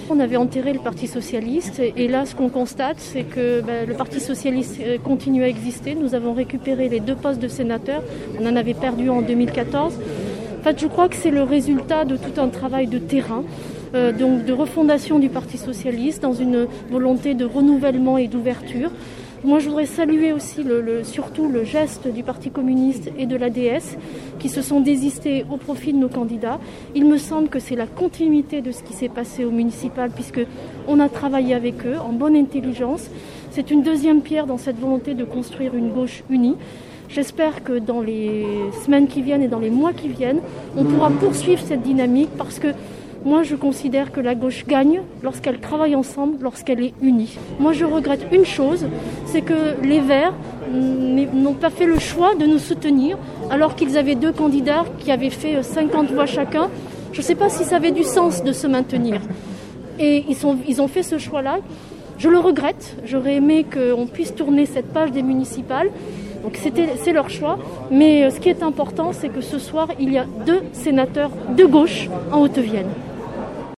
On avait enterré le Parti Socialiste et là ce qu'on constate c'est que le Parti Socialiste continue à exister. Nous avons récupéré les 2 postes de sénateurs, on en avait perdu en 2014. En fait, je crois que c'est le résultat de tout un travail de terrain, donc de refondation du Parti Socialiste dans une volonté de renouvellement et d'ouverture. Moi, je voudrais saluer aussi surtout le geste du Parti communiste et de l'ADS qui se sont désistés au profit de nos candidats. Il me semble que c'est la continuité de ce qui s'est passé au municipal puisqu'on a travaillé avec eux en bonne intelligence. C'est une deuxième pierre dans cette volonté de construire une gauche unie. J'espère que dans les semaines qui viennent et dans les mois qui viennent, on pourra poursuivre cette dynamique parce que moi, je considère que la gauche gagne lorsqu'elle travaille ensemble, lorsqu'elle est unie. Moi, je regrette une chose, c'est que les Verts n'ont pas fait le choix de nous soutenir alors qu'ils avaient 2 candidats qui avaient fait 50 voix chacun. Je ne sais pas si ça avait du sens de se maintenir. Et ils ont fait ce choix-là. Je le regrette. J'aurais aimé qu'on puisse tourner cette page des municipales. Donc c'est leur choix. Mais ce qui est important, c'est que ce soir, il y a 2 sénateurs de gauche en Haute-Vienne.